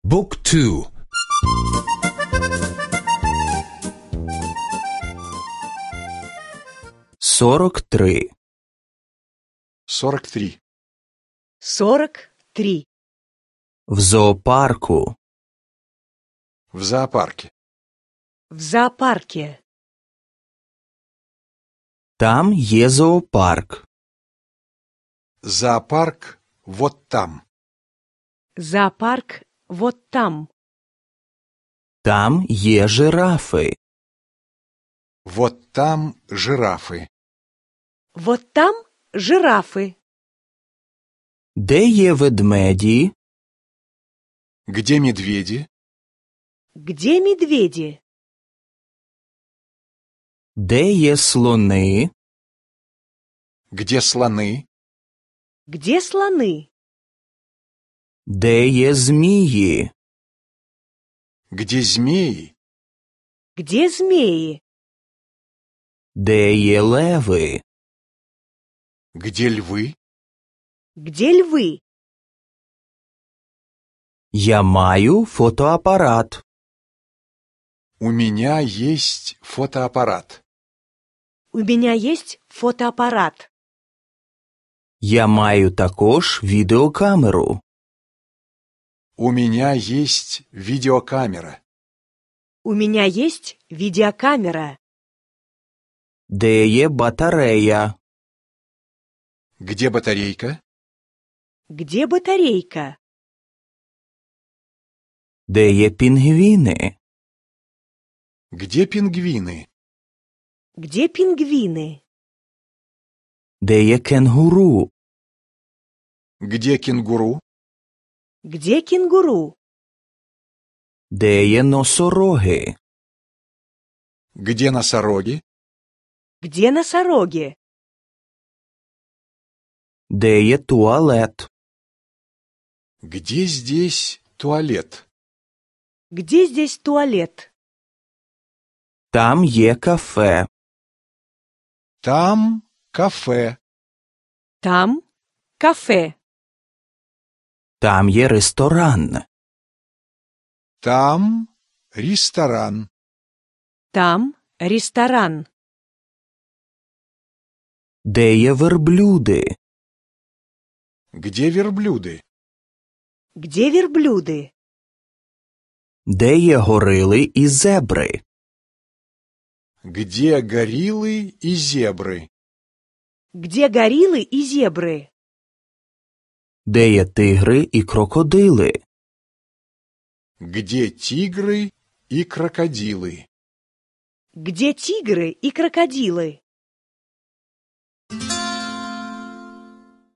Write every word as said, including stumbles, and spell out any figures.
بوك تو сорок три. сорок три. сорок три. В зоопарку. В зоопарке. В зоопарке. Там є зоопарк. Зоопарк вот там. Зоопарк вот там. Там є жирафи. Вот там жирафы. Вот там жирафы. Де є ведмеді? Где медведи? Где медведи? Де є слони? Где слоны? Где слоны? Де є змії? Где змеи? Где змеи? Де є леви? Где львы? Где львы? Я маю фотоапарат. У меня есть фотоаппарат. У меня есть фотоаппарат. Я маю також відеокамеру. У меня есть видеокамера. У меня есть видеокамера. Де є батарея? Где батарейка? Где батарейка? Де є пінгвіни? Где пингвины? Где пингвины? Де є кенгуру? Где кенгуру? Где кенгуру? Де є носороги? Где носороги? Где носороги? Де є туалет? Где здесь туалет? Где здесь туалет? Там є кафе. Там кафе. Там кафе. Там є ресторан. Там ресторан. Там ресторан. Де є верблюди? Где верблюды? Где верблюды? Де є горили і зебри? Где гориллы и зебры? Где гориллы и зебры? Де є тигри і крокодили? Где тигры и крокодилы? Где тигры и крокодилы?